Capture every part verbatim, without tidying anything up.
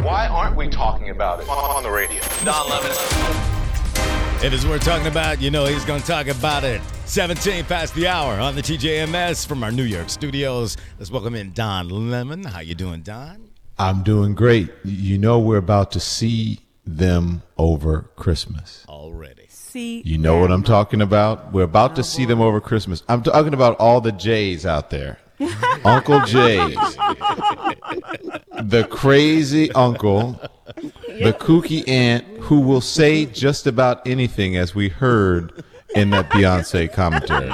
Why aren't we talking about it on the radio? Don Lemon. It is we're talking about, you know, he's going to talk about it. seventeen past the hour on the T J M S from our New York studios. Let's welcome in Don Lemon. How you doing, Don? I'm doing great. You know we're about to see them over Christmas. Already. See You know what I'm talking about? We're about to see them over Christmas. I'm talking about all the Jays out there. Uncle Jays. The crazy uncle. The kooky aunt who will say just about anything, as we heard in that Beyonce commentary.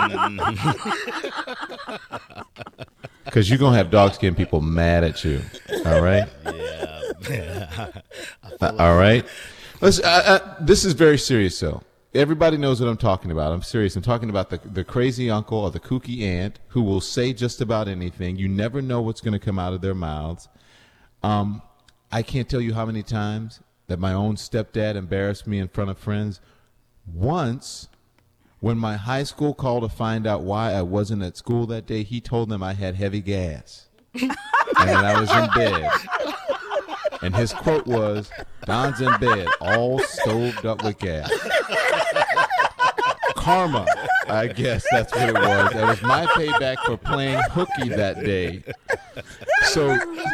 Because you're going to have dog-skinned people mad at you. All right? Yeah. Uh, all right? Let's, uh, uh, this is very serious, though. Everybody knows what I'm talking about. I'm serious. I'm talking about the, the crazy uncle or the kooky aunt who will say just about anything. You never know what's going to come out of their mouths. Um, I can't tell you how many times that my own stepdad embarrassed me in front of friends. Once, when my high school called to find out why I wasn't at school that day, he told them I had heavy gas and that I was in bed. And his quote was, "Don's in bed, all stoved up with gas." Karma, I guess that's what it was. That was my payback for playing hooky that day. So,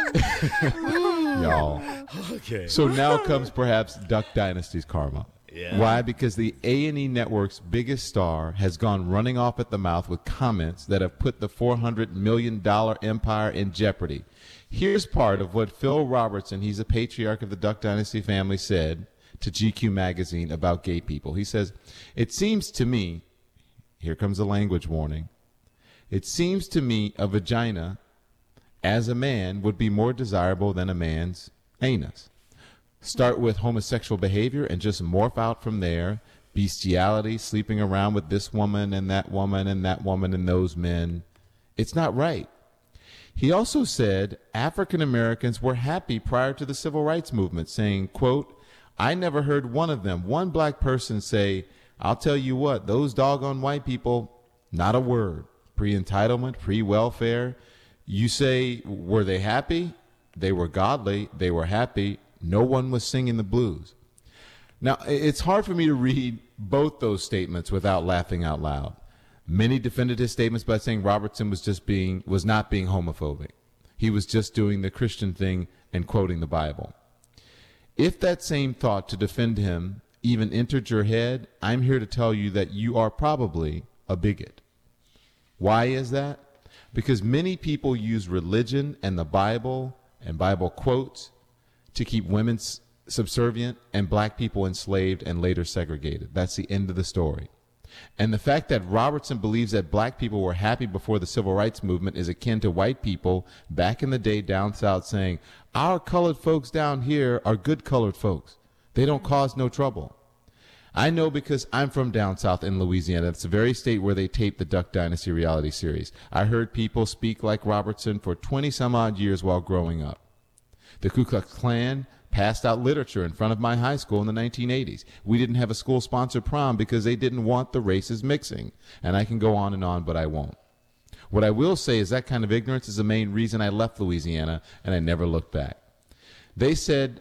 y'all. Okay. So now comes perhaps Duck Dynasty's karma. Yeah. Why? Because the A and E Network's biggest star has gone running off at the mouth with comments that have put the four hundred million dollars empire in jeopardy. Here's part of what Phil Robertson, he's a patriarch of the Duck Dynasty family, said to G Q magazine about gay people. He says, "It seems to me," here comes a language warning, "it seems to me a vagina as a man would be more desirable than a man's anus. Start with homosexual behavior and just morph out from there. Bestiality, sleeping around with this woman and that woman and that woman and those men. It's not right." He also said African Americans were happy prior to the civil rights movement, saying, quote, "I never heard one of them, one black person say, 'I'll tell you what, those doggone white people,' not a word. Pre-entitlement, pre-welfare. You say, were they happy? They were godly. They were happy. No one was singing the blues." Now, it's hard for me to read both those statements without laughing out loud. Many defended his statements by saying Robertson was just being was not being homophobic. He was just doing the Christian thing and quoting the Bible. If that same thought to defend him even entered your head, I'm here to tell you that you are probably a bigot. Why is that? Because many people use religion and the Bible and Bible quotes to keep women subservient and black people enslaved and later segregated. That's the end of the story. And the fact that Robertson believes that black people were happy before the civil rights movement is akin to white people back in the day down south saying, "Our colored folks down here are good colored folks. They don't cause no trouble." I know because I'm from down south in Louisiana. It's the very state where they taped the Duck Dynasty reality series. I heard people speak like Robertson for twenty some odd years while growing up. The Ku Klux Klan passed out literature in front of my high school in the nineteen eighties. We didn't have a school-sponsored prom because they didn't want the races mixing. And I can go on and on, but I won't. What I will say is that kind of ignorance is the main reason I left Louisiana, and I never looked back. They said,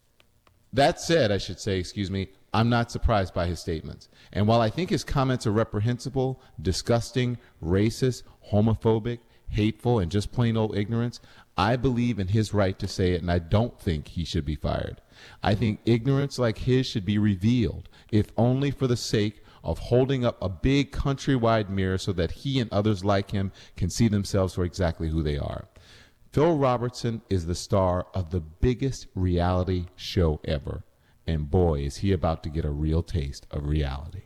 that said, I should say, excuse me, I'm not surprised by his statements. And while I think his comments are reprehensible, disgusting, racist, homophobic, hateful, and just plain old ignorance, I believe in his right to say it, and I don't think he should be fired. I think ignorance like his should be revealed, if only for the sake of holding up a big countrywide mirror so that he and others like him can see themselves for exactly who they are. Phil Robertson is the star of the biggest reality show ever, and boy, is he about to get a real taste of reality.